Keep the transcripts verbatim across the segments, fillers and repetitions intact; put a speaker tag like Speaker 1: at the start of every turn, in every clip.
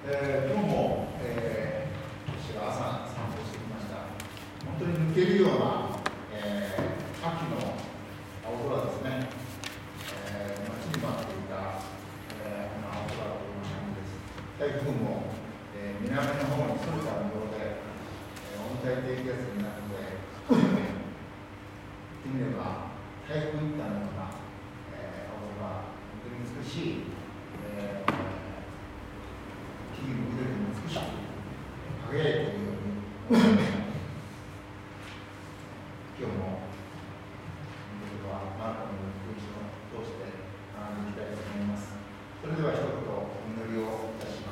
Speaker 1: えー、今日も、えー、私が朝散歩してきました。本当に抜けるような、えー、秋の青空ですね。えー、待ちに待っていた、えー、この青空という感じです。台風も、えー、南の方にそれたようで、えー、温帯低気圧になって、言ってみれば台風一過のような、えー、青空、本当に美しい、えー木々の緑も美しく輝いているように思います。今日も僕はマルコの福音書を通して学んでいきたいと思います。それでは一言お祈りをいたします。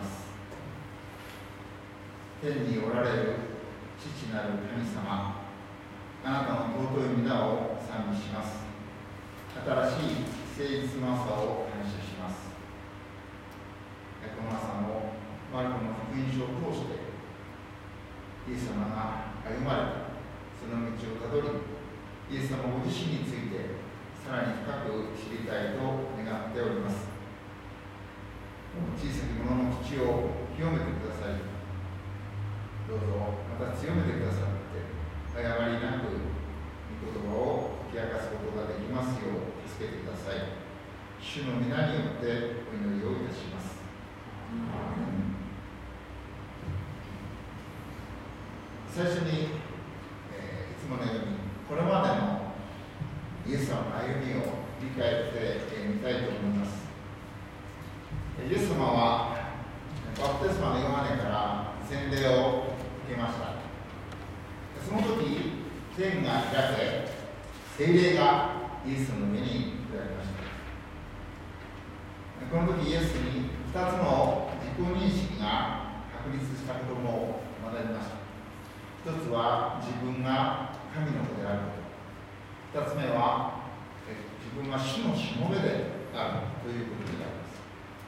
Speaker 1: 天におられる父なる神様、あなたの尊い皆を賛美します。新しい誠実の朝を感謝します。この朝もマルコの福音書を通してイエス様が歩まれたその道をたどり、イエス様ご自身についてさらに深く知りたいと願っております。小さき者の口を清めてください。どうぞまた強めてくださって誤りなく御言葉を解き明かすことができますよう助けてください。主の皆によってお祈りをいたします。最初に、えー、いつものようにこれまでのイエス様の歩みを振り返ってみたいと思います。イエス様はバプテスマのヨハネから洗礼を受けました。その時天が開け、聖霊がイエスの上に下りました。この時イエスにふたつの自己認識が確立したことも学びました。一つは自分が神の子であること。二つ目は自分が主のしもべであるということになります。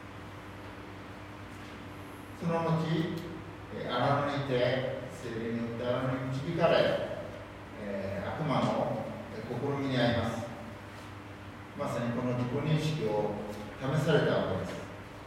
Speaker 1: その後、荒野にいて聖霊によって荒野に導かれ、えー、悪魔の試みに遭います。まさにこの自己認識を試されたわけです。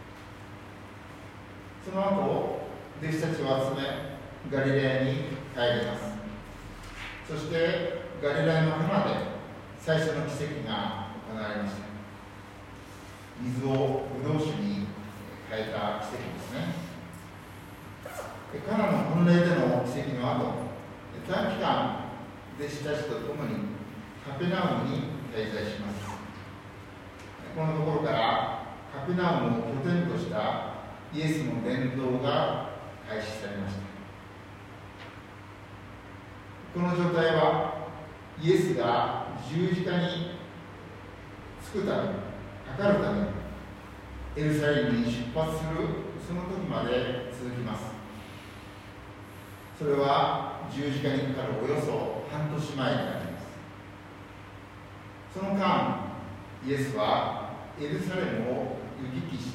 Speaker 1: その後、弟子たちを集めガリレアに帰ります。そしてガリレアの花で最初の奇跡が行われました。水をブドウ酒に変えた奇跡ですね。カナの婚礼での奇跡の後、短期間弟子たちと共にカペナウムに滞在します。このところからカペナウムを拠点としたイエスの伝道が開始されました。この状態はイエスが十字架につくため、かかるため、エルサレムに出発するその時まで続きます。それは十字架にかかるおよそ半年前になります。その間、イエスはエルサレムを行き来して、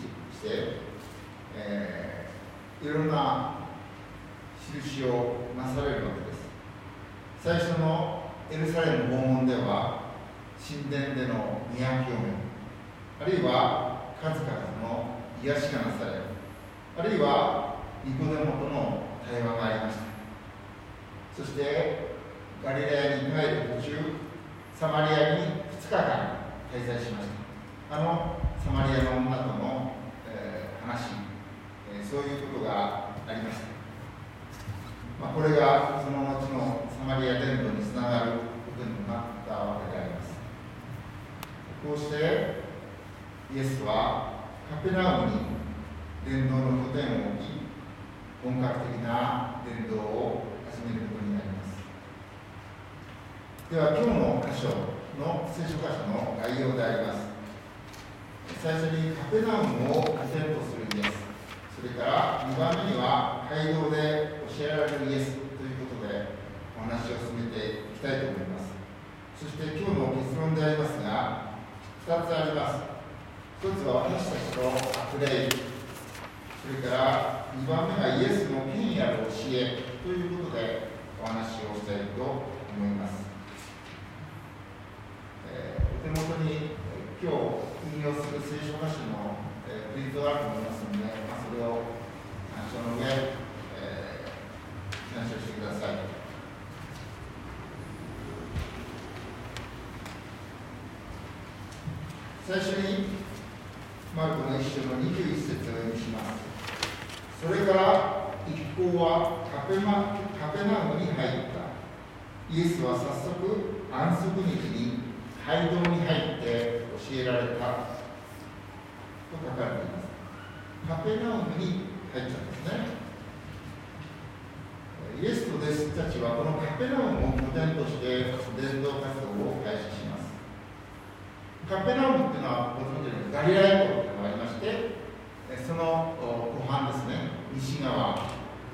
Speaker 1: えー、いろんな印をなされるわけです。最初のエルサレム訪問では神殿での宮清め、あるいは数々の癒しがなされる、あるいはニコデモとの対話がありました。そしてガリレアに帰る途中、サマリアにふつかかん滞在しました。あのサマリアの女との、えー、話、えー、そういうことがありました。まあ、これがその後のサマリア伝道につながることになったわけであります。こうしてイエスはカペナウムに伝道の拠点を置き、本格的な伝道を始めることになります。では今日の箇所の聖書箇所の概要であります。最初にカペナウムを拠点とするイエス、それからにばんめには街道で教えられるイエスということでお話を進めていきたいと思います。そして今日の結論でありますが、ふたつあります。ひとつは私たちの悪霊、それからにばんめがイエスの権威ある教えということでお話をしたいと思います。えー、お手元に今日引用する聖書箇所の、えー、プリントがあると思いますので、まあ、それをあ最初にマルコの一章のにじゅういっ節を読みします。それから一行はカペマカペナウムに入った。イエスは早速安息日に街道に入って教えられたと書かれています。カペナウムに入ったんですね。イエスと弟子たちはこのカペナウムを拠点として伝道活動を開始します。カペナウムっていうのはご存知のようにガリラヤ湖がありまして、その湖畔ですね、西側、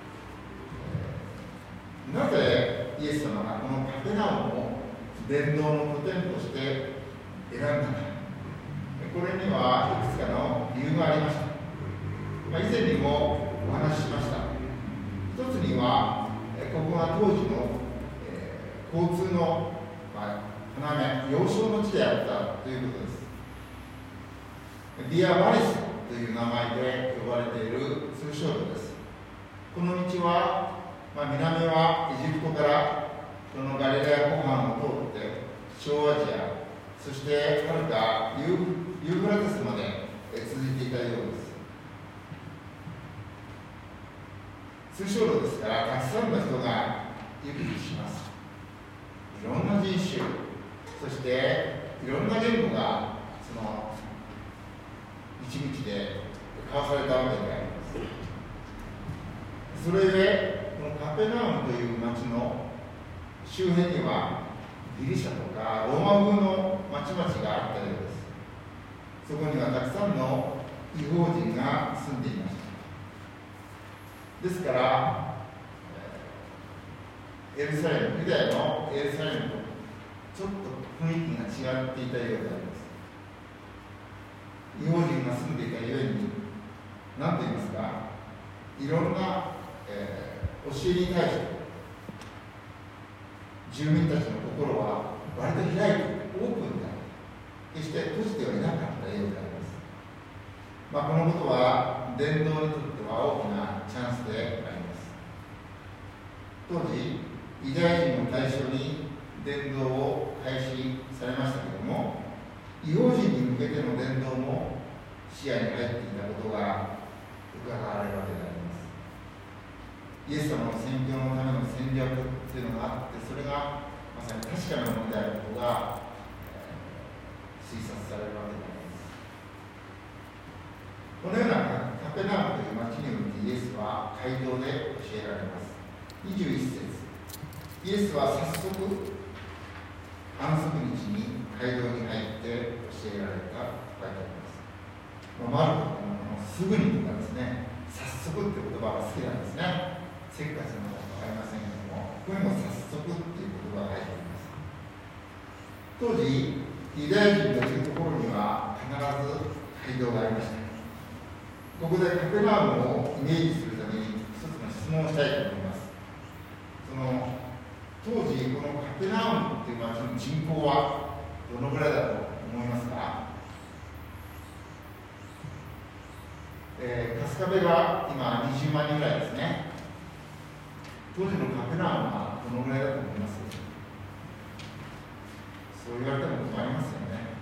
Speaker 1: なぜイエス様がこのカペナウムを伝道の拠点として選んだか、これにはいくつかの理由がありました。まあ、以前にもお話ししました。一つには、ここが当時の、えー、交通の、まあ、要衝の地であったということです。ビア・バリスという名前で呼ばれている通称路です。この道は、まあ、南はエジプトからこのガリラヤ湖畔を通って小アジア、そしてはるかユーフラテスまで続いていたようです。通称路ですからたくさんの人が行き来します。いろんな人種、そしていろんな言語がその一日で交わされたわけであります。それでこのカペナウムという町の周辺にはギリシャとかローマ風の町々があったようです。そこにはたくさんの異邦人が住んでいました。ですから、エルサレム、ユダヤのエルサレムとちょっと雰囲気が違っていたようであります。異邦人が住んでいたゆえに、何と言いますか、いろんな、えー、教えに対して、住民たちの心は割と開いて、オープンであり、決して閉じてはいなかったようであります。まあ、このことは、伝道にとっては大きなチャンスであります。当時、ユダヤ人を対象に伝道を開始されましたけれども、異邦人に向けての伝道も視野に入っていたことが伺われるわけであります。イエス様の宣教のための戦略というのがあって、それがまさに確かなものであることが、えー、推察されるわけであります。このようなカペナウムという町においてイエスは街道で教えられます。にじゅういっ節、イエスは早速安息日に街道に入って教えられたと書いてあります。まあ、マルコというのはすぐにとかですね、早速って言葉が好きなんですね。せっかちなのか分かりませんけども、ここにも早速っていう言葉が入っています。当時、ユダヤ人のいるところには必ず街道がありました。ここでカペナウムをイメージするために一つの質問をしたいと思います。その当時、このカペナウムという町の人口はどのぐらいだと思いますか？えー、春日部が今にじゅうまんにんぐらいですね。当時のカペナウムはどのぐらいだと思います？そう言われても困りますよね。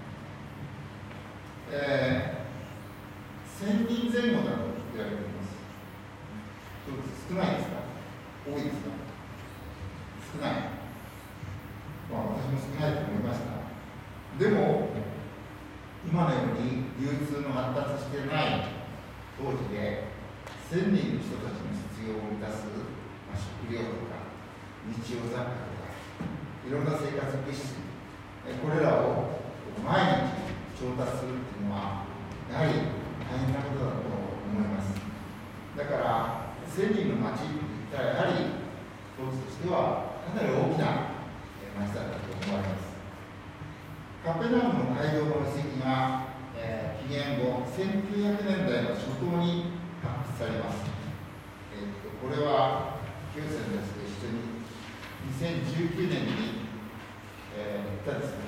Speaker 1: えーせんにんぜん後だと言われています。どうです？少ないですか？多いですか？少ない。まあ私も少ないと思いました。でも、今のように流通の発達していない当時で、せんにんの人たちの必要を満たす、まあ、食料とか、日用雑貨とか、いろんな生活物資、これらを毎日調達するっていうのは、やはり大変なことだと思います。だから、せんにんの町って言ったら、やはり当時としてはかなり大きな町だったと思われます。カペナウムの街道の遺跡が、えー、紀元後せんきゅうひゃくねんだいの初頭に発掘されます。えー、とこれは、旧船ですと一緒ににせんじゅうきゅうねんに、えー、行ったですね、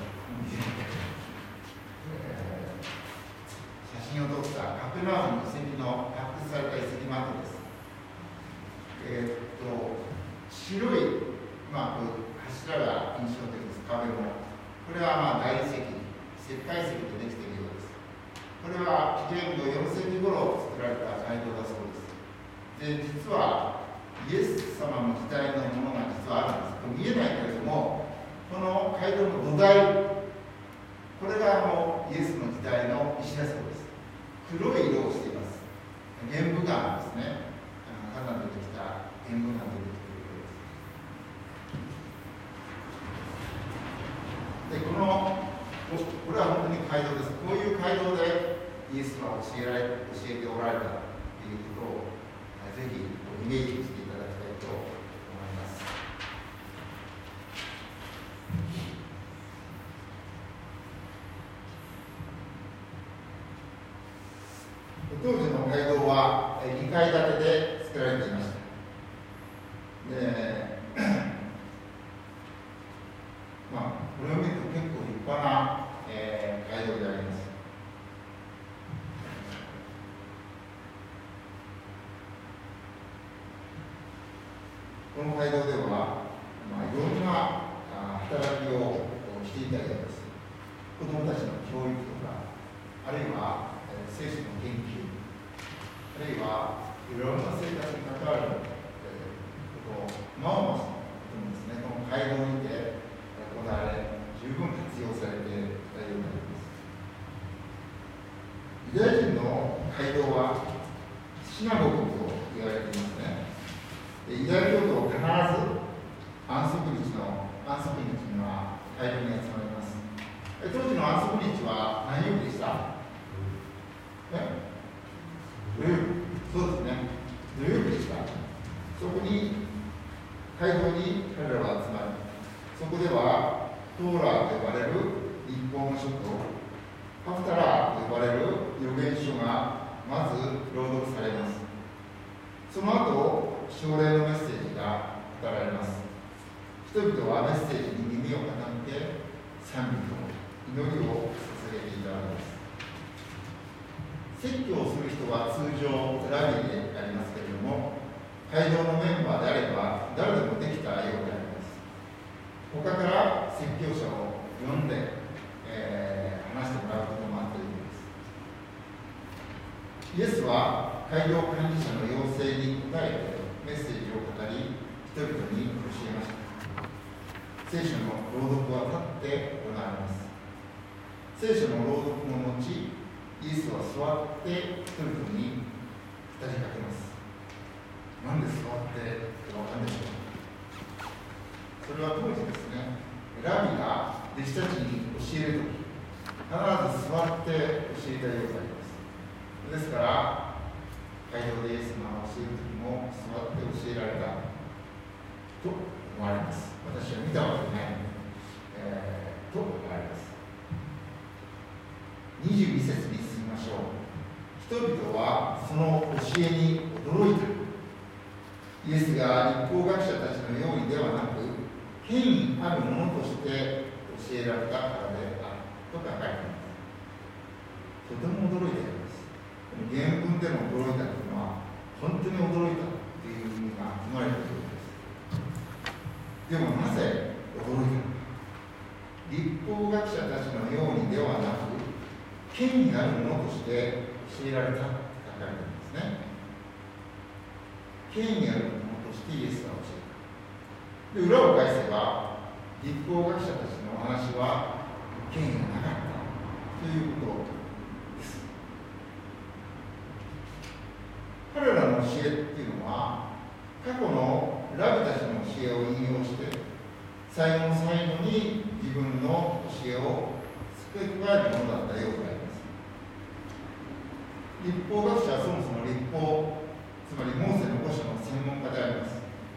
Speaker 1: えー、写真を撮ったカペナウムの遺跡の発掘された遺跡の跡です。えー、と白い、まあ、こういう柱が印象的です。壁もこれはまあ大理石、石石灰石でできているようです。これは紀元後よんせいき頃作られた街道だそうです。で、実はイエス様の時代のものが実はあるんです。見えないけれども、この街道の土台、これがあのイエスの時代の石だそうです。黒い色をしています。玄武岩ですね。あの火山でできた玄武岩でできているようです。で、このこれは本当に街道です。こういう街道でイエスは教えられ教えておられたということをぜひイメージしていただきたいと思います。当時の街道はにかい建てで作られていました。で、まあ、これを見ると結構立派な、えー、街道であります。この街道では、まあ、いろんな働きをしていたようです。子どもたちの教育とか、あるいは聖書の研究、あるいはいろんな生活に関わることを、まおますこともですね、この街道にて行われ、十分活用されていたようになります。ユダヤ人の街道はシナゴグと言われていますね。ユダヤ教徒は必ず安息日の安息日には街道に集まります。当時の安息日は何曜日でした？え土曜日。そうですね。土曜日でした。そこに街道に彼らは集まり、そこではトーラーと呼ばれる立法の書とハフタラーと呼ばれる預言書がまず朗読されます。その後、奨励のメッセージが語られます。人々はメッセージに耳を傾け、賛美と祈りを捧げていたわけです。説教をする人は通常ラビでありますけれども、会場のメンバーであれば誰でもできたようであります。他から説教者を呼んで、えー、話してもらうこともあったようです。イエスは会場管理者の要請に応えてメッセージを語り、人々に教えました。聖書の朗読は立って行われます。聖書の朗読の後、イエスは座って人々に語りかけます。なんで座ってって分かるでしょうか。それは当時ですね、ラビが弟子たちに教えるとき、必ず座って教えたようであります。ですから、会場でイエスが教えるときも座って教えられたと思われます。私は見たわけないので、えー、と思われます。にじゅうに節に進みましょう。人々はその教えに驚いた。イエスが立法学者たちのようにではなく、権威あるものとして教えられたからであると書かれています。とても驚いています。原文での驚いたというのは、本当に驚いたという意味が含まれていることです。でもなぜ驚いたのか。立法学者たちのようにではなく、権威あるものとして教えられたと書かれていますね。権威あるものとしてイエスが教えた。で、裏を返せば、立法学者たちの話は権威がなかったということです。彼らの教えっていうのは、過去のラビたちの教えを引用して、最後の最後に自分の教えを付け加えるものだったようであります。立法学者はそもそも立法、つまりモーセの五書の専門家であります。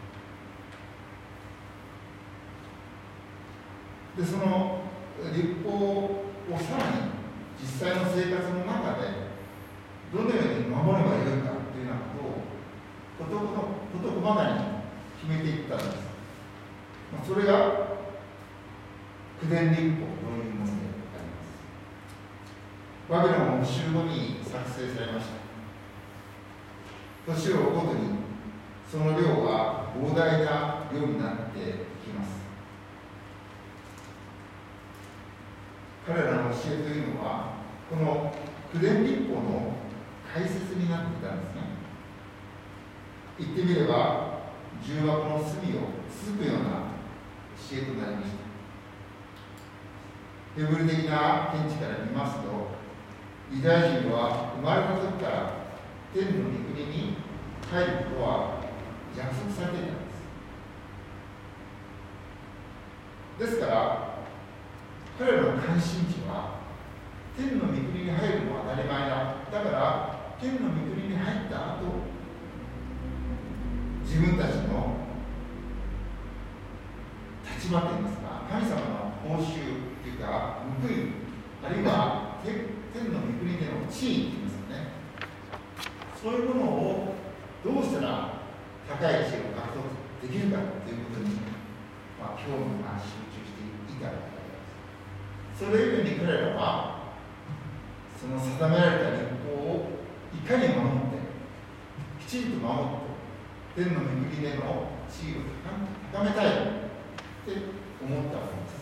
Speaker 1: で、その立法をさらに実際の生活の中でどのように守ればよいかというようなことを事細かに決めていったんです。それが九伝立法というものであります。バビロンを週後に作成されました。年を追うごとにその量は膨大な量になっていきます。 彼らの教えというのはこの九伝律法の解説になっていたんですね。言ってみれば重箱の隅をつつくような教えとなりました。ヘブル的な見地から見ますと、ユダヤ人は生まれた時から天の御国に入ることは約束されていたんです。ですから彼らの関心事は天の御国に入るのは当たり前だ。だから天の御国に入った後、自分たちの立場といいますか、神様の報酬というか報い、あるいは天の御国での地位といいますかね、そういうものをどうしたら高い地位を獲得できるかということに、まあ、興味が集中していたわけです。それゆえに彼らはその定められた律法をいかに守ってきちんと守って天の御国での地位を高めたいって思ったわけです。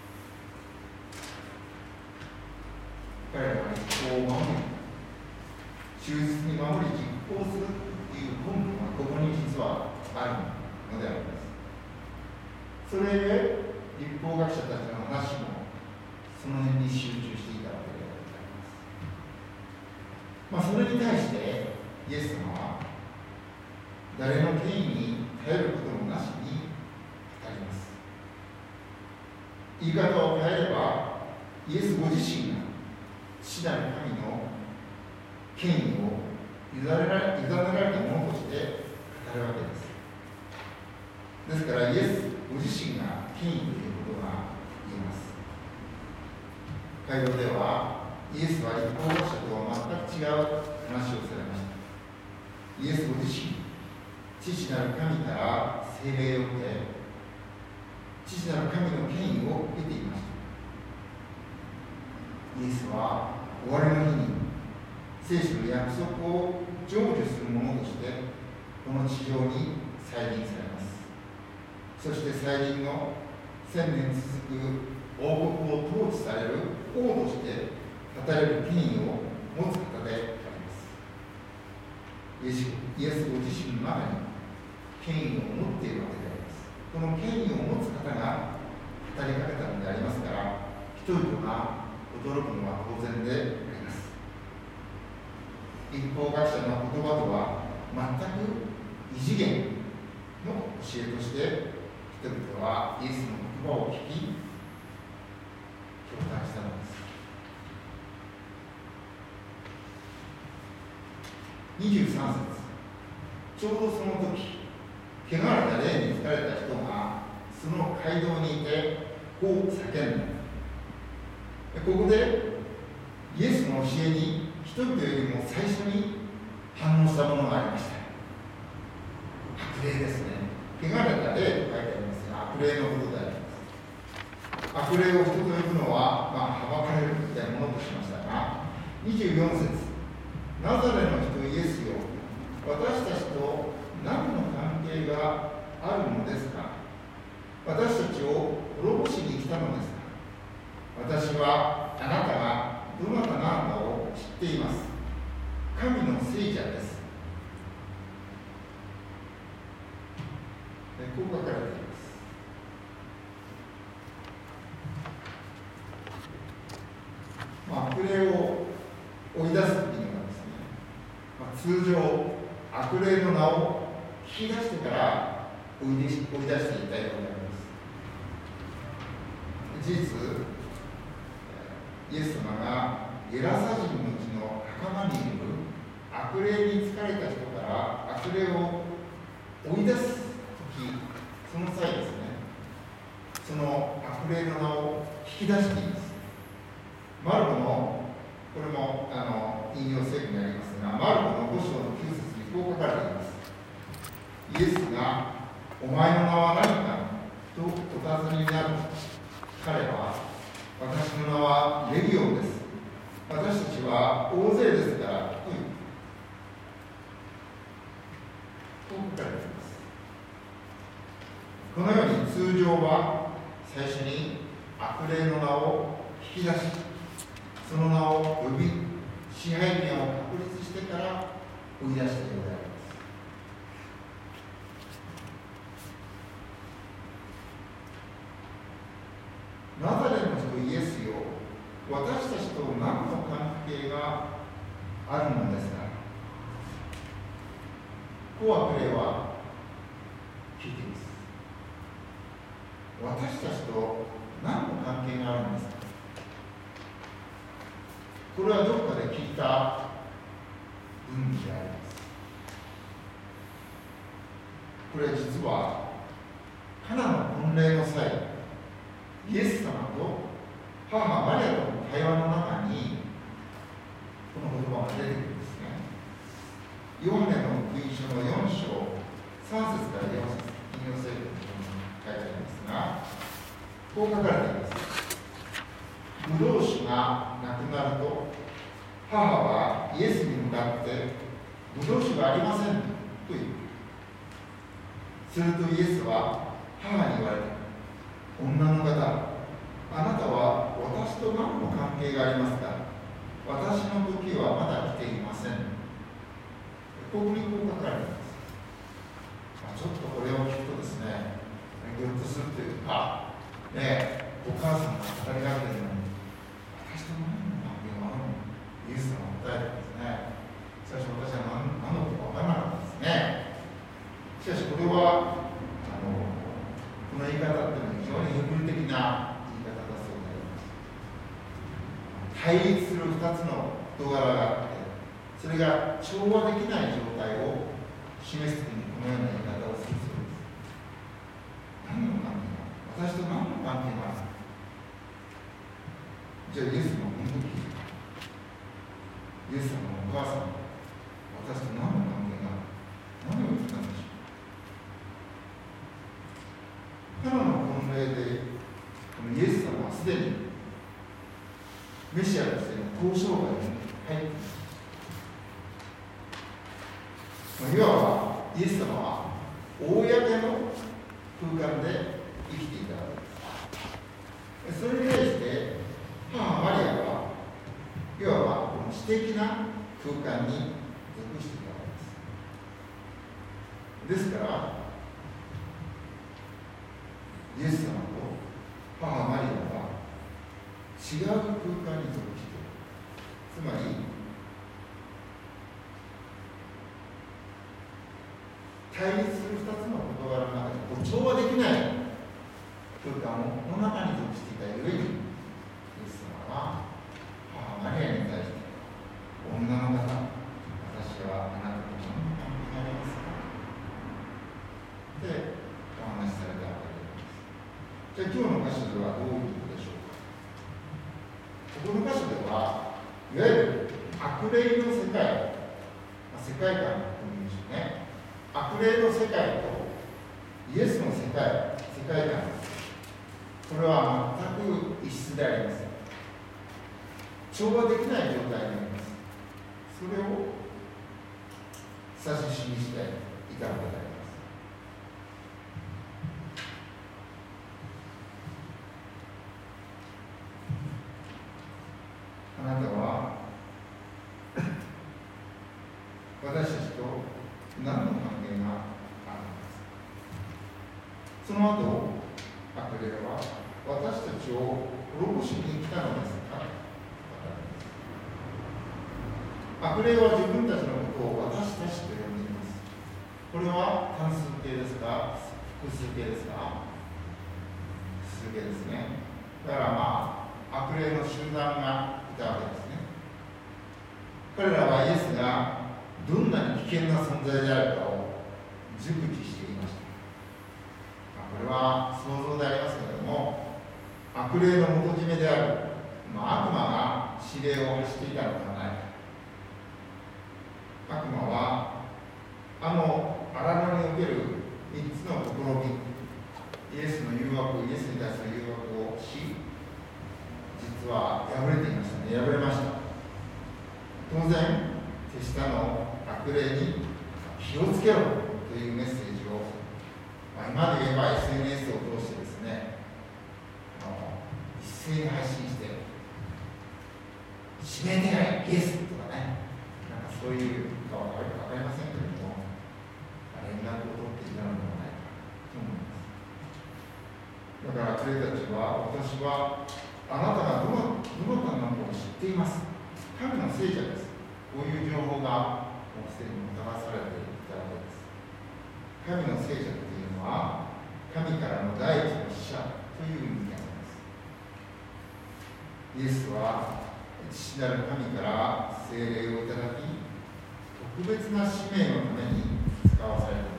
Speaker 1: 彼らは律法を守り忠実に守り実行するという根拠がここに実はあるのであります。それゆえ律法学者たちの話もその辺に集中していたわけであります。まあ、それに対してイエス様は誰の権威に頼ることもなしに語ります。言い方を変えればイエスご自身が父なる神の権威を委ねられ、委ねられたものとして語るわけです。ですからイエスご自身が権威ということが言えます。街道ではイエスは律法学者とは全く違う話をされました。イエスご自身、父なる神から聖霊を受け、父なる神の権威を受けていました。イエスは終わりの日に聖書の約束を成就するものとしてこの地上に再臨されます。そして再臨の千年続く王国を統治される王として語れる権威を持つ方であります。イエス、イエスご自身の中に権威を持っているわけであります。この権威を持つ方が語りかけたのでありますから、人々が驚くのは当然であります。律法学者の言葉とは全く異次元の教えとして人々はイエスの言葉を聞き共感したのです。にじゅうさん節、ちょうどその時汚れた霊に疲れた人がその街道にいてこう叫んだ。ここでイエスの教えに人々よりも最初に反応したものがありました。悪霊ですね。汚れた霊と書いてありますが、悪霊のことであります。悪霊を人と呼ぶのは、まあ、はばかれるみたいなものとしましたが、にじゅうよん節、ナザレの人イエスよ、私たちと何の関係があるのですか。私たちを滅ぼしに来たのですか。私はあなたがどなたなのかを知っています。神の聖者です。こう書かれています。まあ、悪霊を追い出すときにはですね、まあ、通常悪霊の名を聞き出してから追い出し、追い出していたようであります。事実、イエス様がゲラサ人のうちの墓場にいる悪霊に疲れた人から悪霊を追い出すとき、その際ですね、その悪霊の名を引き出しています。マルコの、これもあの引用聖句にありますが、マルコのご章のきゅう節にこう書かれています。イエスがお前の名は何かとお尋ねになる。彼は私の名はレギオンです。私たちは大勢ですからと言う。こう書かれています。このように通常は最初に悪霊の名を引き出し、その名を呼び、支配権を確立してから追い出したようであります。ナザレの人イエスよ、私たちと何の関係があるのですか。コアクレは聞いています。私たちと何の関係があるんですか。これはどこかで聞いた文義であります。これは実はカナの婚礼の際、イエス様と母マリアとの会話の中にこの言葉が出てくるんですね。ヨハネの福音書のよん章さん節からよん節、引用聖句に書いてありますが、こう書かれています。ブドウ酒がなくなると、母はイエスに向かって、ブドウ酒がありませんと言う。するとイエスは母に言われた。女の方、あなたは私と何の関係がありますか。私の時はまだ来ていません。ここにこう書かれています。まあ、ちょっとこれを聞くとですね、ぎょっとするというか、ね、お母さんが語りかけているのに、私と何の関係があるの。イエス様が答えたんですね。最初私は何何のことか分からなかったですね。しかしこれはあのこの言い方っていうのは非常にヘブル的な言い方だそうであります。対立するふたつの事柄があって、それが調和できない状態を示すときにこのような言い方をするそうです。何の関係が、私と何の関係があるの。じゃあイエスの本当にイエス様のお母さん、私と何の関係がある。何を言ったんでしょう。カナの婚礼でこのイエス様はすでにメシアとしての交渉外に入っています。いわばイエス様は公の空間で生きていたわけです。それに対して母マリアはいわばこの私的な空間に属していたわけです。ですからイエス様と母マリアは違う空間に属している。つまり対立するふたつの事柄の中で調和できない空間をこの中に属していたゆえに、イエス様は母マリアに対して女の方、私はあなたと何の関係がありますかでお話しされたわけです。じゃあ今日の箇所ではどういうことでしょうか。ここの箇所ではいわゆる悪霊の世界、まあ、世界観の国でしょうね。悪霊の世界とイエスの世界、世界観、これは全く異質であります。調和できない状態にあります。それを指し示していたわけであります。あなたは私たちと何の関係があるのですか。その後、悪霊は私たちを滅ぼしに来たのですか。悪霊は自分たちのことを私たちと呼んでいます。これは単数形ですか、複数形ですか。複数形ですね。だからまあ悪霊の集団がいたわけですね。彼らはイエスがどんなに危険な存在であるかを熟知していました。まあ、これは想像でありますけれども、悪霊の元締めである、まあ、悪魔が指令を発していたのではないか。悪魔はあの荒野におけるみっつの試み、イエスの誘惑、イエスに対する誘惑をし、実は破れていましたね。破れました。当然手下の悪霊に気をつけろというメッセージを、まあ、今で言えば エスエヌエス を通してですね、あの一斉に配信して指名手配イエスとかね、なんかそういうかは分かりませんけれども、連絡を取っていたのではないかと思います。だから彼たちは、私はあなたがどのどのかのことを知っています。神の聖者です。こういう情報がもうすでにもたらされていたわけです。神の聖者というのは、神からの第一の使者という意味なんです。イエスは父なる神から聖霊をいただき、特別な使命のために使わされたの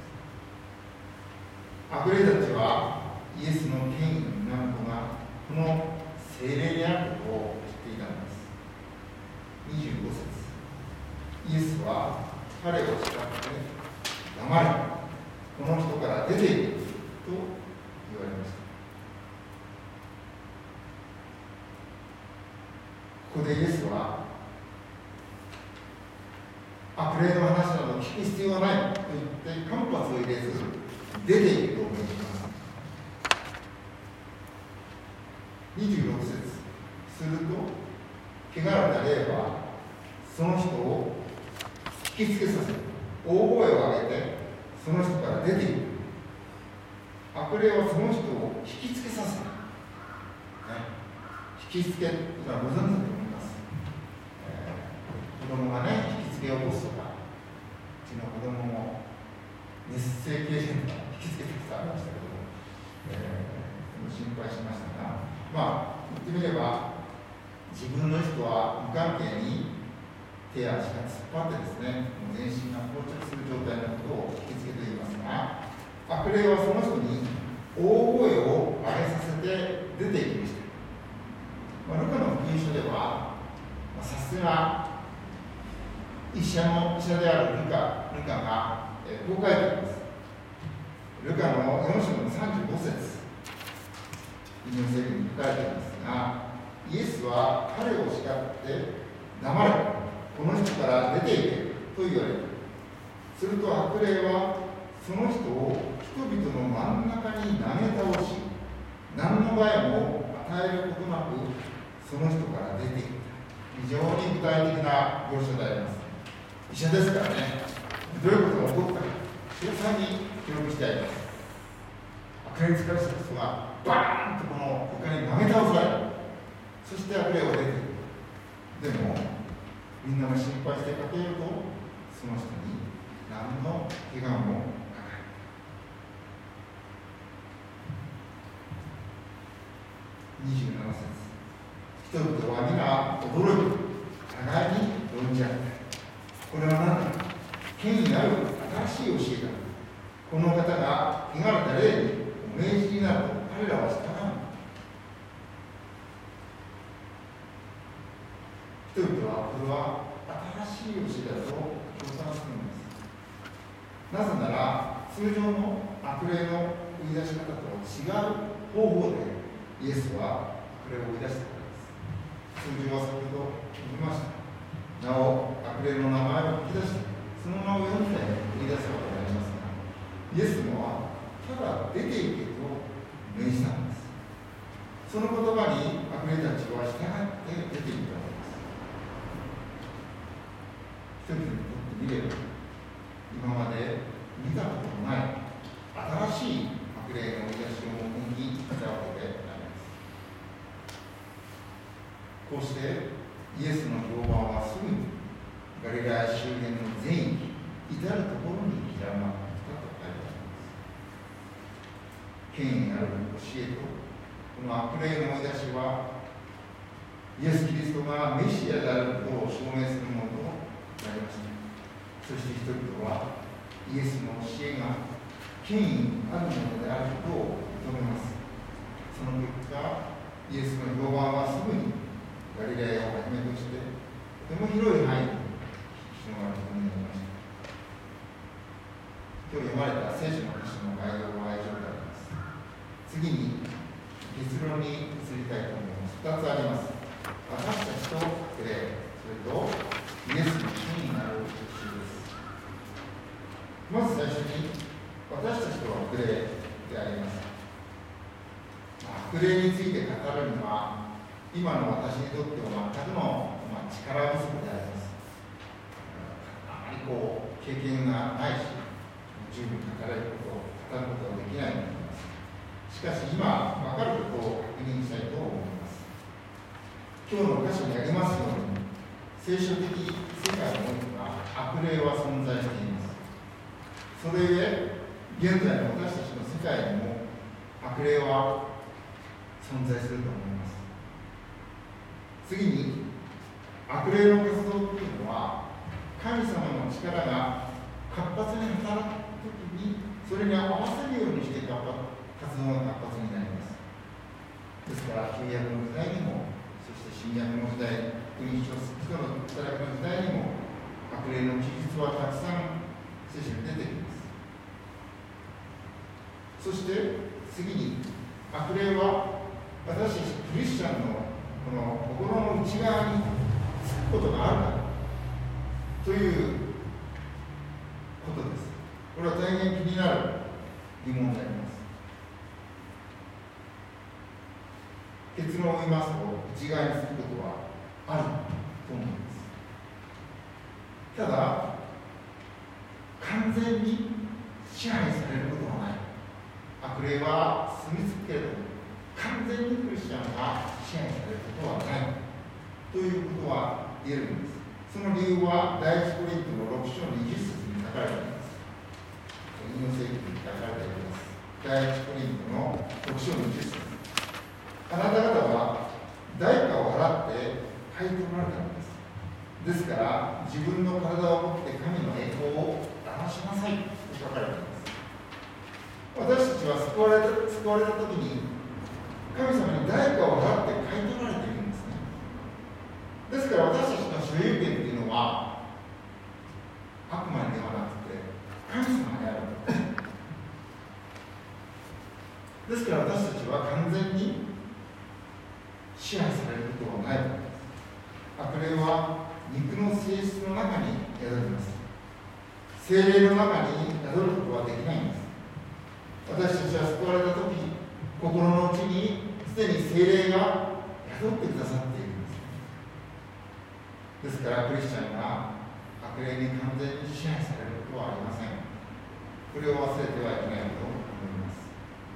Speaker 1: です。悪霊たちはイエスの権威の源がこの聖霊であることを知っていたのです。にじゅうご節、イエスは彼を叱って黙れ、この人から出ていけと言われました。ここでイエスは悪霊の話など聞く必要はないと言って間髪を入れず出ていくと命じます。にじゅうろく節、すると汚れた霊はその人を引きつけさせ、大声を上げてその人から出ていく。悪霊はその人を引きつけさせる、ね、引きつけというのはご存知だと思います。えー、子供がね引きつけを起こすとか、うちの子供も熱性経験が引きつけてきたありましたけども、えー、心配しましたが、まあ言ってみれば自分の人は無関係に手や足が突っ張ってですね、もう全身が硬直する状態のことを引きつけていますが、悪霊はその人に大声を上げさせて出ていきました。まあ、ルカの福音書ではさすが医者の医者であるルカルカが、えー、こう書いてあります。ルカのよん章のさんじゅうご節、引用聖句に書かれていますが、イエスは彼を叱って黙れ、この人から出ていけと言われる。すると悪霊はその人を人々の真ん中に投げ倒し、何の害も与えることなくその人から出ていった。非常に具体的な描写であります。医者ですからね、どういうことが起こったか詳細に記録してあります。悪霊に疲れた人がバーンとこの床に投げ倒される。そして悪霊を出ていく。でもみんなが心配してかけると、その人に何の怪我もなかった。にじゅうなな節、人々は皆驚いて互いに論じ合った。これは何だ、権威ある新しい教えだ。この方が汚れた霊にお命じになると彼らは従う。人々はこれは新しい教えだと称賛するんです。なぜなら通常の悪霊の追い出し方と違う方法でイエスは悪霊を追い出したからです。通常は先ほど言いました。なお悪霊の名前を聞き出して、その名を読んで追い出すわけでありますが、イエスのはただ出ていけと命じたんです。その言葉に悪霊たちは従って出ていったわけです。人々にとってみれば、今まで見たことのない新しい悪霊の追い出しを目撃したわけであります。こうしてイエスの評判はすぐにガリラヤ周辺の全域、至るところに広まったと書いてあります。権威ある教えとこの悪霊の追い出しは、イエス・キリストがメシアであることを証明するものとなりました。そして人々はイエスの教えが権威あるものであることを認めます。その結果、イエスの評判はすぐにガリラヤをはじめとしてとても広い範囲に広がることになりました。今日読まれた聖書の箇所の概要は以上であります。次に結論に移りたいと思います。ふたつあります。私たちとクレー、それとイエスの権威なる教えです。まず最初に私たちとはクレーであります。悪霊について語るには今の私にとっては全くの、まあ、力不足であります。あまりこう経験がないし、十分語れることを語ることができないと思います。しかし今分かることを確認したいと思います。今日の箇所にありますように、聖書的世界においては悪霊は存在しています。それゆえ現在の私たちの世界にも悪霊は存在すると思います。次に、悪霊の活動というのは神様の力が活発に働くときにそれに合わせるようにして活動が活発になります。ですから旧約の時代にも、そして新約の時代、福音書使徒の働きの時代にも悪霊の記述はたくさん聖書に出てきます。そして次に、悪霊は私たちクリスチャンのこの心の内側につくことがあるかということです。これは大変気になる疑問であります。結論を言いますと、内側につくことはあると思います。ただ、完全に支配されることはない。悪霊は住み着くけれども、完全にクリスチャンが支配されることはないということは言えるんです。その理由は第一コリントのろく章にじゅっ節に書かれています。引用聖句に書かれています。第一コリントのろく章にじゅっ節。あなた方は代価を払って買い取られたのです。ですから自分の体を持って神の栄光を表しなさいと書かれています。私たちは救われた、救われたときに神様に代価を払って買い取られているんですね。ですから私たちの所有権というのは悪魔にではなくて神様にある。ですから私たちは完全に支配されることはないのです。悪霊は肉の性質の中に宿ります。精霊の中に宿ることはできないんです。私たちは救われたとき、心の内にすでに聖霊が宿ってくださっているんです。ですからクリスチャンが悪霊に完全に支配されることはありません。これを忘れてはいけないと思います。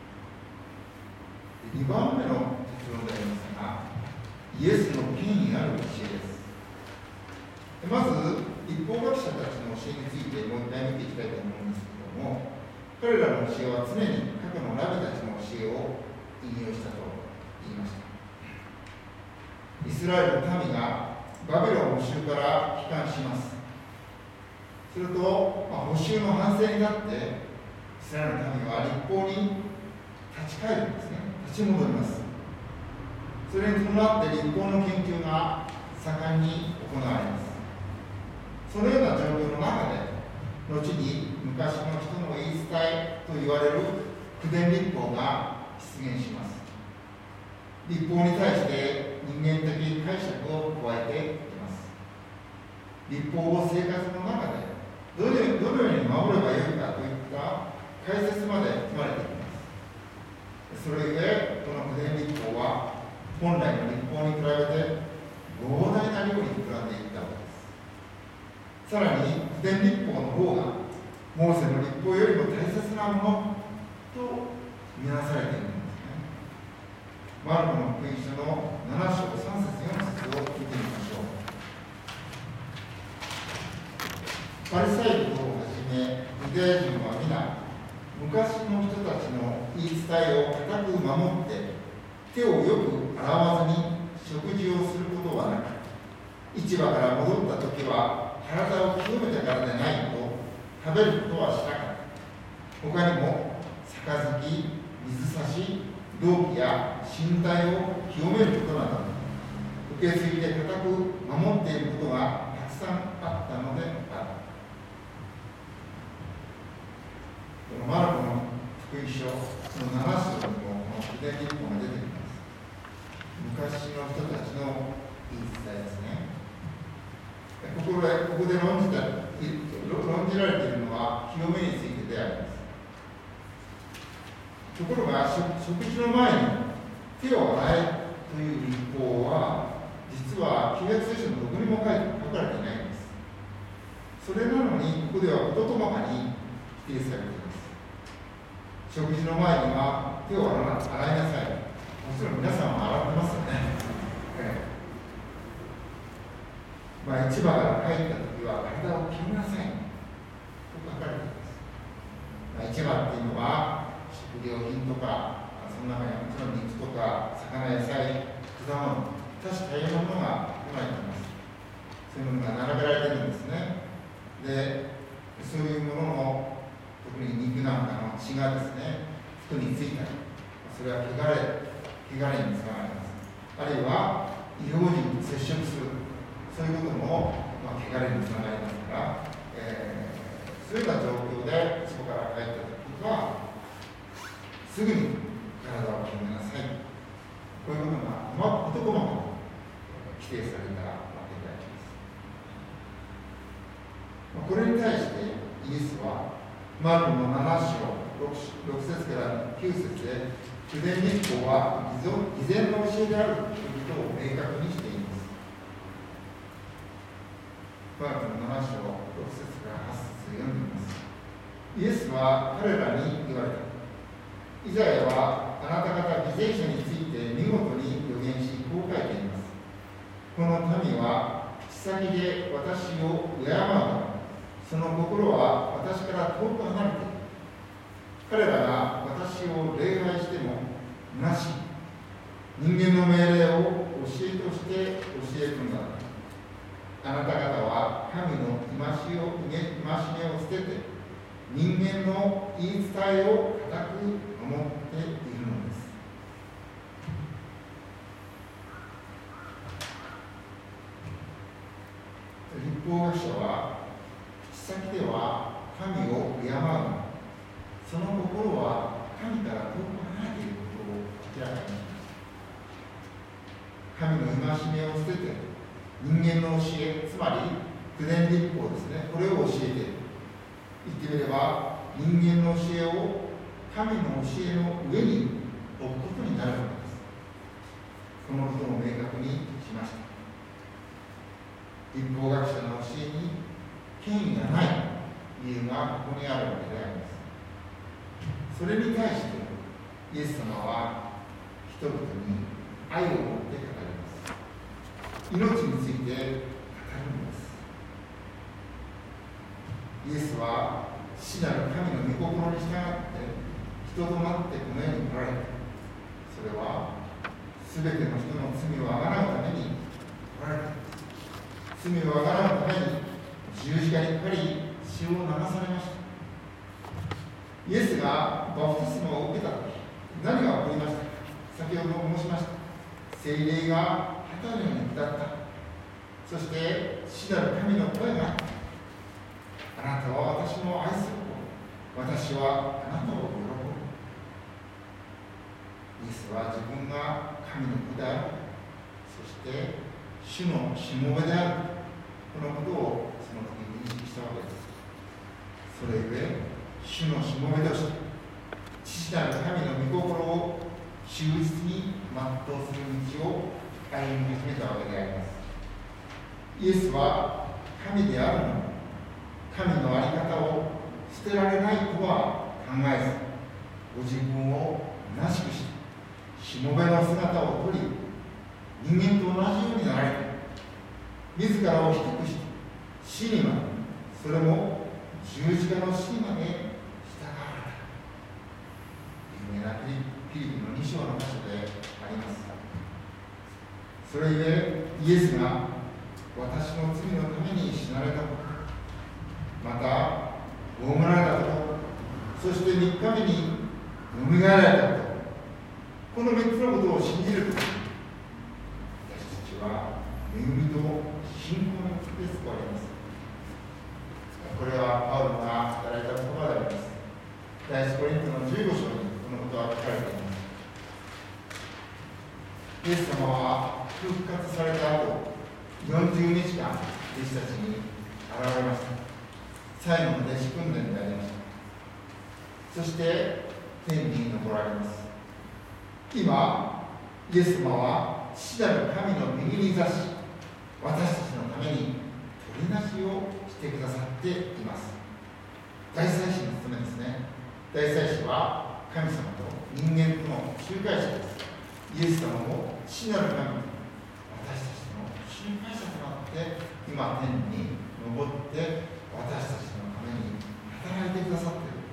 Speaker 1: にばんめの結論でありますが、イエスの権威ある教えです。まず律法学者たちの教えについてもう一回見ていきたいと思うんですけれども、彼らの教えは常に過去のラビたちの教えを引用したと言いました。イスラエルの民がバビロン捕囚から帰還します。すると、まあ、捕囚の反省になってイスラエルの民は立法に立ち返るんですね。立ち戻ります。それに伴って立法の研究が盛んに行われます。そのような状況の中で後に昔の人の言い伝えと言われる九伝律法が出現します。律法に対して人間的解釈を加えていきます。律法を生活の中でどのように、どのように守ればよいかといった解説まで含まれています。それゆえこの九伝律法は本来の律法に比べて膨大な量に膨らんでいったわけです。さらに九伝律法の方がモーセの律法よりも大切なものと見なされているんですね。マルコの福音書のなな章さん節よん節を見てみましょう。パリサイ人をはじめユダヤ人は皆昔の人たちの言い伝えを固く守って手をよく洗わずに食事をすることはなく、市場から戻った時は体を清めてからでないと食べることはしなかった。他にも杯、水差し、銅器や身体を清めることなど受け継いで固く守っていることがたくさんあったのである。このマルコの福音書のなな章にもこの九伝律法が出てきます。昔の人たちの言い伝えですね。ここで、ここで論じた、論じられているのは清めについてであります。ところが食事の前に手を洗えという律法は否定されています。食事の前には手を洗いなさい。もちろん皆さんも洗ってますよね。ええまあ、市場から入ったときは体を切りなさいと書かれています。まあ、市場っていうのは食料品とか、その中にはもちろん肉とか魚、野菜、果物、多種多様なものが含まれています。そういうものが並べられているんですね。で、そういうものの特に肉なんかの血がですね、服についたり、それは汚れ、汚れにつながります。あるいは医療人に接触する、そういうことも、まあ、汚れにつながりますから、えー、そういうような状況でそこから帰ったときは、すぐに体を清めなさい。こういうことが、まあ、事細かく規定されたわけであります。これに対してイエスは、マルコのなな章ろく節からきゅう節で、不伝立法は偽善の教えであるということを明確にしています。マルコのなな章ろく節からはち節読んでいます。イエスは彼らに言われた。イザヤはあなた方犠牲者について見事に予言し、こう書いています。この民は口先で私を敬うが、その心は私から遠く離れている。彼らが私を礼拝しても虚しい。人間の命令を教えとして教えるのだ。あなた方は神の戒めを捨てて、人間の言い伝えを固く守っているのです。律法学者は、口先では神を敬うが、その心は神から遠く離れていることを明らかにします。神の戒めを捨てて、人間の教え、つまり九伝律法ですね、これを教えている。言ってみれば、人間の教えを神の教えの上に置くことになるわけです。このことを明確にしました。律法学者の教えに権威がない理由がここにあるわけであります。それに対してイエス様は人々に愛を持って語ります。命について語るのです。イエスは父なる神の御心に従って人となってこの世に来られた。それはすべての人の罪をあがなうために来られた。罪をあがなうために十字架にかかり血を流されました。イエスがバプテスマを受けたとき、何が起こりましたか。先ほど申しました。聖霊が旗のように下った。そして父なる神の声が、あなたは私の愛する子、私はあなたを喜ぶ。イエスは自分が神の子である、そして主のしもべである、このことをその時に認識したわけです。それゆえ主のしもべとして父なる神の御心を忠実に全うする道を歩み始めたわけであります。イエスは神であるのに、神の在り方を捨てられないとは考えず、ご自分を虚しくしてしもべの姿をとり、人間と同じようになられて、自らを低くして死にまで、それも十字架の死にまで従われた。有名なフィリピのに章の箇所であります。それゆえイエスが私の罪のために死なれたこと、また葬られたこと、そしてみっかめによみがえられたこと、このみっつのことを信じるとき、私たちは恵みと信仰の福で救われます。これはパウロが働いた言葉であります。第一コリントのじゅうご章にこのことは書かれています。イエス様は復活された後、よんじゅうにちかん弟子たちに現れました。最後の弟子訓練でありました。そして天に昇られます。今イエス様は父なる神の右に座し、私たちのために取りなしをしてくださっています。 大祭司の務めですね。大祭司は神様と人間との仲介者です。イエス様も父なる神、私たちの仲介者となって今天に昇って私たちのために働いてくださっているん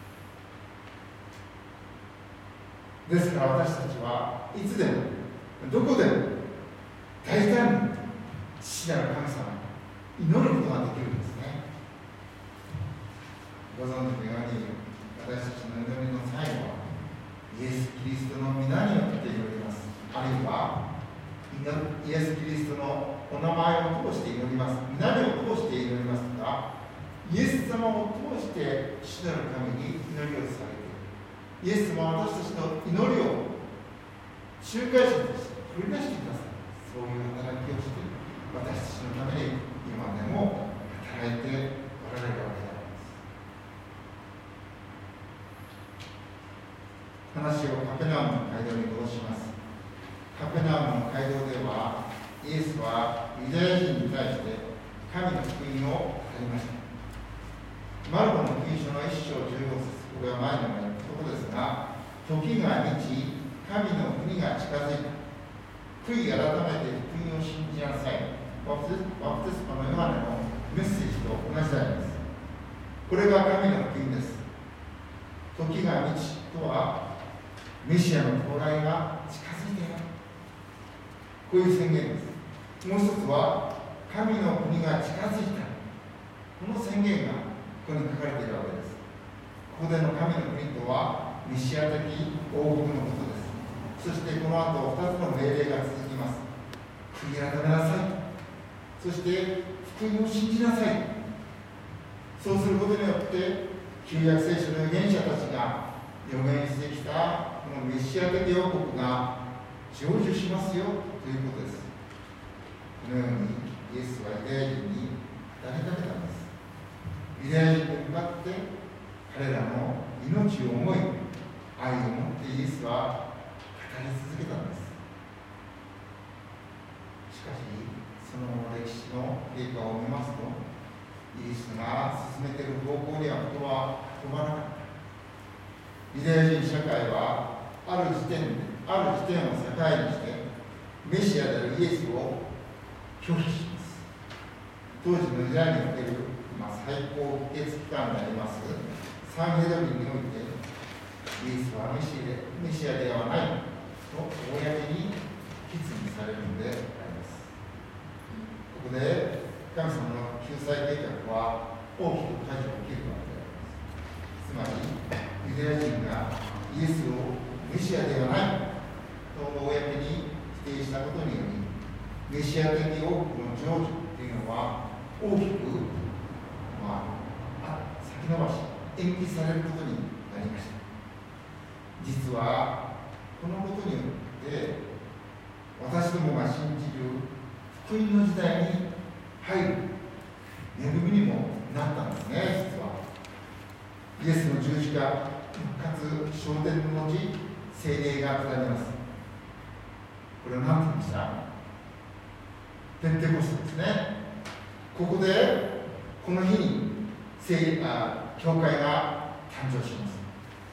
Speaker 1: です。ですから私たちはいつでもどこでも大胆に父なる神様に祈ることができるんですね。ご存知のように私たちの祈りの最後はイエス・キリストの皆によって祈ります。あるいはイエス・キリストのお名前を通して祈ります。皆を通して祈りますが、イエス様を通して主なる神に祈りをされている。イエス様は私たちの祈りを仲介者として取り出してくださる。そういう働きをして私たちのために今でも働いておられるわけであります。話をカペナウムの街道に戻します。カペナウムの街道ではイエスはユダヤ人に対して神の福音を語りました。マルコの福音書の一章十五節、これは前にも言ったことですが、時が満ち神の国が近づいた。悔い改めて福音を信じなさい。バプテスマのヨハネのメッセージと同じであります。これが神の福音です。時が満ちとはメシアの到来が近づいている。こういう宣言です。もう一つは神の国が近づいた。この宣言がここに書かれているわけです。ここでの神の国とはメシア的王国のことです。そしてこの後ふたつの命令が続きます。悔い改めなさい。そして福音を信じなさい。そうすることによって旧約聖書の預言者たちが予言してきたこのメシア的王国が成就しますよということです。このようにイエスはユダヤ人に語りかけたんです。ユダヤ人に向かって彼らの命を思い、愛を持ってイエスは語り続けたんです。しかしその歴史の経過を見ますと、イエスが進めている方向にはことは運ばなかった。ユダヤ人社会はある時点で、ある時点を境にして、メシアであるイエスを拒否します。当時のユダヤにおける、まあ、最高決機関でありますサンヘドリンにおいて、イエスはメシアで、メシアではないと公に決議されるのであります。ここで神様の救済計画は大きく舵を切るわけであります。つまりユダヤ人がイエスをメシアではないと公に否定したことにより、メシア的王国の成就というのは大きく、まあ、先延ばし延期されることになりました。実はこのことによって私どもが信じる福音の時代に入る恵みにもなったんですね。実はイエスの十字架復活昇天の後、聖霊が下ります。これは何て言いました？ペンテコステですね。ここでこの日に聖あ教会が誕生します。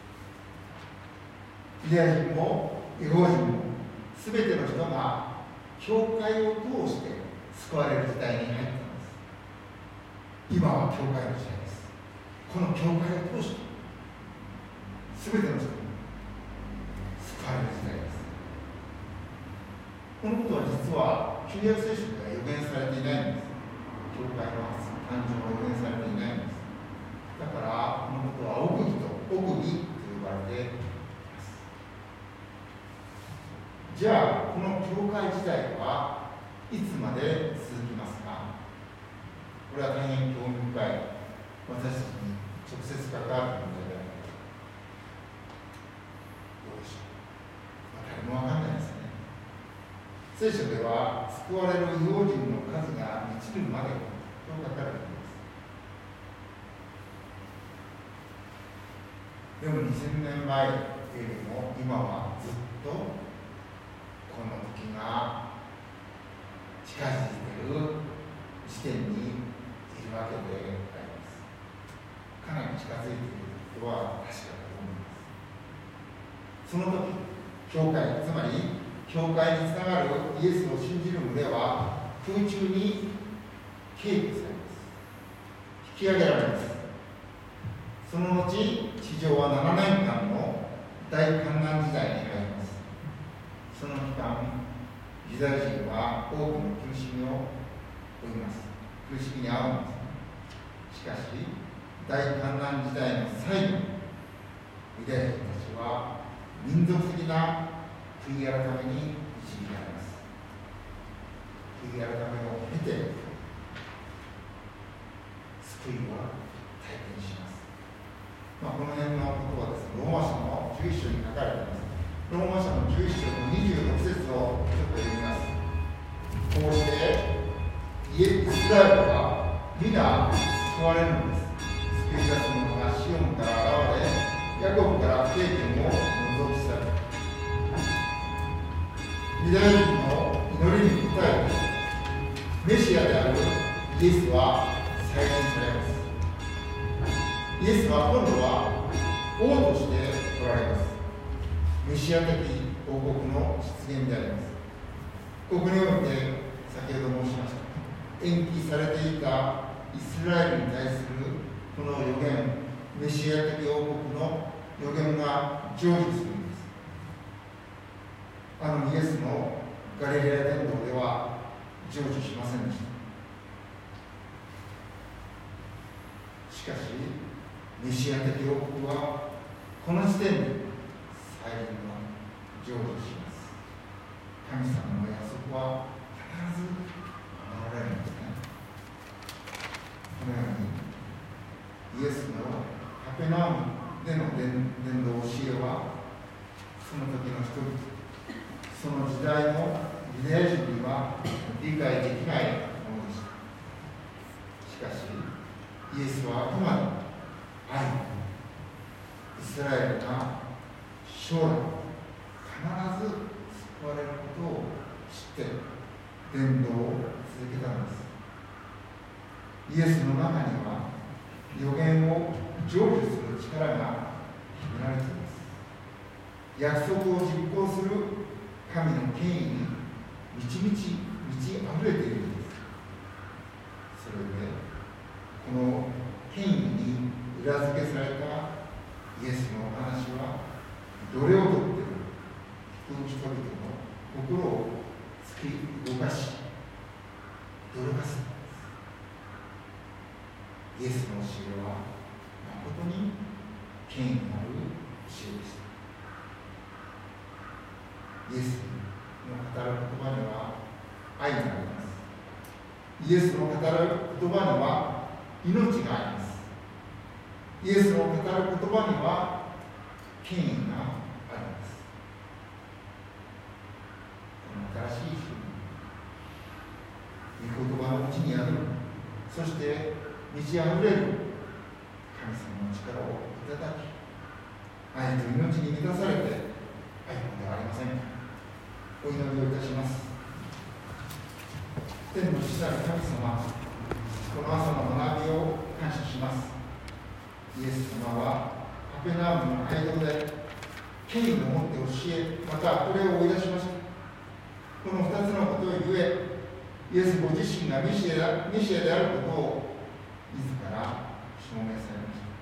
Speaker 1: ユダヤ人もエゴ人もすべての人が教会を通して救われる時代に入ったんです。今は教会の時代です。この教会を通してすべての人が救われる時代です。このことは実は旧約聖書では予言されていないんです。教会の誕生が予言されていないんです。だからこのことは奥義と奥義と呼ばれています。じゃあこの教会時代はいつまで続きますか？これは大変興味深い、私たちに直接関わる問題であります。どうでしょう？まあ、誰も分かんないですね。聖書では救われる異邦人の数が満ちるまでと書かれています。でもにせんねんまえよりも今はずっとこの時が近づいている時点にいるわけであります。かなり近づいていることは確かだと思います。その時、教会、つまり教会につながるイエスを信じる群れは空中に警備されます。引き上げられます。その後、地上はななねんかんの大観覧時代に入ります。その期間、ユダヤ人は多くの苦しみを負います。苦しみに遭うんです。しかし、大観覧時代の最後に、ユダヤ人たちは民族的な悔い改めに導かれます。悔い改めを経て、救いは体験します。まあ、この辺のことはですね、ローマ書のじゅういっ章に書かれています。ローマ書のじゅういっ章のにじゅうろく節をちょっと読みます。こうしてイスラエルは皆救われるのです。救い出す者がシオンから現れ、ヤコブから経験を除き去る。ユダヤ人の祈りに応えて、メシアであるイエスは再臨されます。イエスは今度は王としておられます。メシア的王国の出現であります。ここにおいて先ほど申しました。延期されていたイスラエルに対するこの予言、メシア的王国の予言が成就するんです。あのイエスのガリレア伝道では成就しませんでした。しかし、メシア的王国はこの時点で再臨が成就します。神様の約束は必ず守られるんですね。このようにイエスのカペナウムでの伝道教えはその時の人々、その時代のユダヤ人には理解できないものでした。しかしイエスはあくまで愛、イスラエルが将来必ず救われることを知って伝道を続けたのです。イエスの中には予言を成就する力が秘められています。約束を実行する神の権威に満ち満ち満ち溢れているのです。それでこの権威に裏付けされたイエスのお話はどれをとっても人々の心を突き動かし驚かすのです。イエスの教えは誠に権威のある教えでした。イエスの語る言葉には愛があります。イエスの語る言葉には命があります。イエスの語る言葉には権威があります。この新しい日御言葉のうちにある、そして満ち溢れる神様の力をいただき、愛と命に満たされて歩むのではありませんか。お祈りをいたします。天の父なる神様、この朝の学びを感謝します。イエス様はカペナウムの街道で権威を持って教え、またこれを追い出しました。このふたつのことをゆえ、イエスご自身がメシア、メシアであることを自ら証明されました。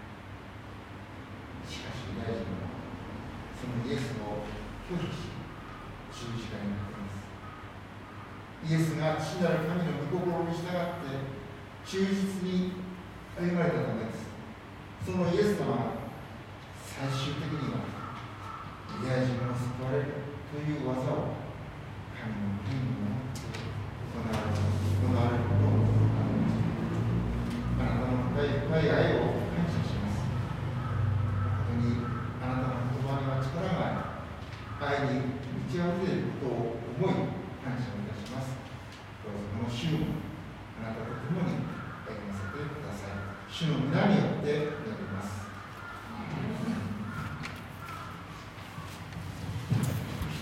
Speaker 1: しかしユダヤ人はそのイエスを拒否し十字架になっています。イエスが父なる神の御心に従って忠実に歩まれたためです。そのイエス様が最終的にはユダヤ人を救われるという技を神の権威を行われる行われることをあなたの深い深い愛を感謝します。本当にあなたの言葉には力があり、愛に満ち溢れることを思い感謝いたします。どうぞこの週もあなたと共に歩ませてください。主の皆によって